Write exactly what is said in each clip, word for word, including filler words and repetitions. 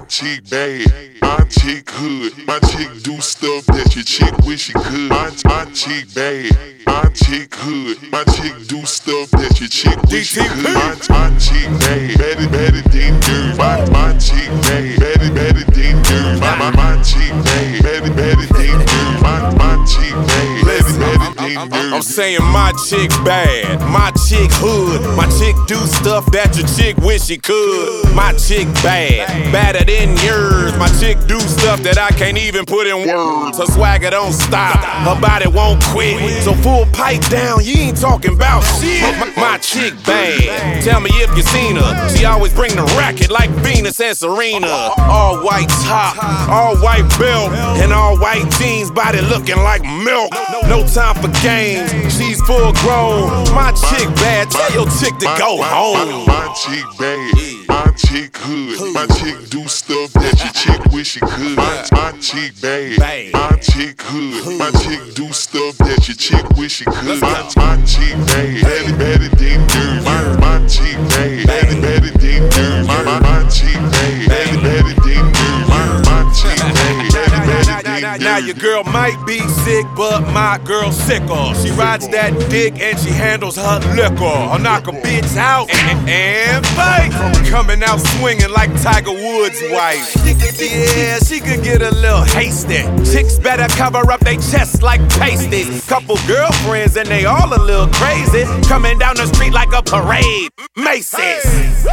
chick bad, my chick hood. My chick do stuff that your chick wish she could. My, my chick bad, my chick hood. My chick do stuff that your chick wish she could. My, my chick bad, better, better than dirt. My, my chick bad, better, better than dirt. My, my, my chick bad, better, better than dirt. My, my chick bad, better, better than dirt. I'm saying my chick bad, my chick hood. My chick do stuff that your chick wish she could. My chick bad, badder than yours. My chick do stuff that I can't even put in words. Her swagger don't stop, her body won't quit. So full pipe down, you ain't talking about shit. My, my chick bad, tell me if you seen her. She always bring the racket like Venus and Serena. All white top, all white belt, and all white jeans, body looking like milk. No time for games, she's full grown. My chick bad, tell your chick to go home. My chick bad, my chick hood. My chick do stuff that your chick wish she could. My, my chick bad, my chick hood. My chick do stuff that your chick wish she could. My, my chick bad, better, better than dirt. My, my chick bad, better, better than dirt. My, my, my chick bad, better, better than dirt. My, my chick bad, better, better than dirt. Now your girl might be sick, but my girl's sicker. She rides that dick and she handles her liquor. I'll knock a bitch out and, and fight. Coming out swinging like Tiger Woods' wife. Yeah, she could get a little hasty. Chicks better cover up they chests like pasties. Couple girlfriends and they all a little crazy. Coming down the street like a parade. Macy's.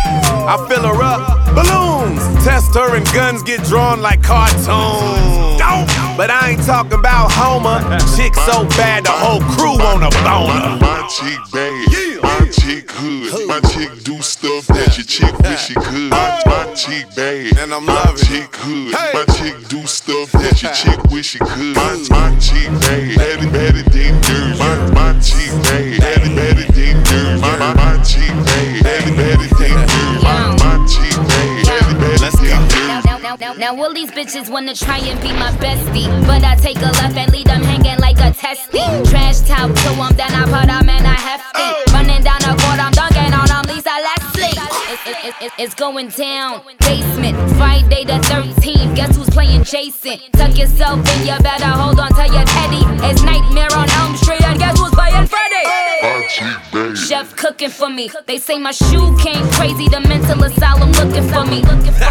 I fill her up, balloons. Test her and guns get drawn like cartoons. But I ain't talking about Homer. Chick so bad the whole crew wanna boner. My chick bad, my chick hood. My chick do stuff that your chick wish she could. My, my chick bad, and I'm my loving chick hood. My chick do stuff that your chick wish she could. My, my chick bad, better, better than dirt. My, my chick bad, better, better than dirt. My, my, my chick bad, better, better than dirt. My, my chick bad, better, better than dirt. Now, now, now all these bitches wanna try and be my bestie, but I take a left and leave them hanging like a testy. Trash talk to them, then I put them in a hefty. Running down the court, I'm dunking on them, Lisa Leslie. It's, it, it, it's going down. Basement, Friday the thirteenth. Guess who's playing Jason? Tuck yourself in, you better hold on to your teddy. It's Nightmare on Elm Street, and guess who's playing Freddy? My chick bad. Chef cooking for me. They say my shoe came crazy. The mental asylum looking for me.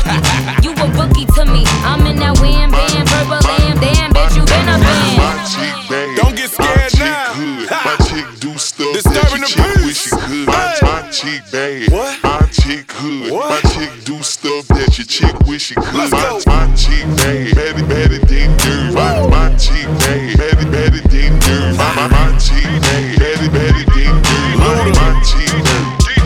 You a rookie to me. I'm in that wham bam, purple lamb. Damn, bitch, you been a fan. My chick bad. Don't get scared now. My chick do stuff Disturbing that the your chick peace. wish she could. My, my chick bad. What? My chick hood. What? My chick do stuff that your chick wish she could. Let's my, go. my chick bad, better, better than dirt. My, my chick bad, better, better than dirt. My, my, my chick bad, better, better than dirt. My, my chick bad.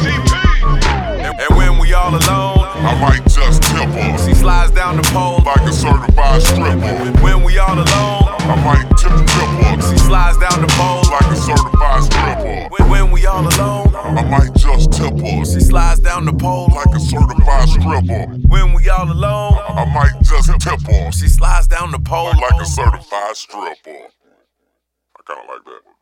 And, and when we all alone, I might just tip her she slides down the pole like a certified stripper. When we all alone, I might tip tip her she slides down the pole like a certified stripper. When, when we all alone, I might just tip her she slides down the pole like a certified stripper. When we all alone, I might just tip her she slides down the pole like a certified stripper. I kinda like that.